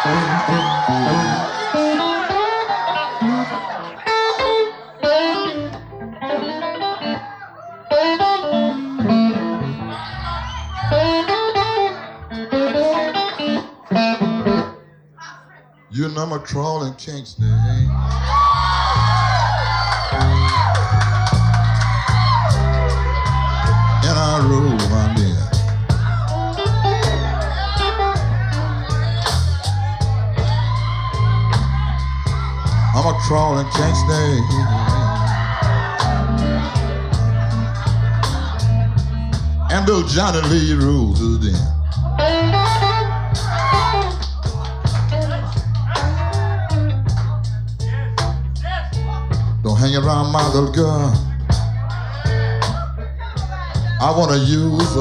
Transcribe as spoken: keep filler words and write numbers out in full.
You know I'm crawling Kingston. And I roll my neck. I'm a crawling Kingston. And old Johnny Lee rules it in. Don't hang around my little girl. I wanna use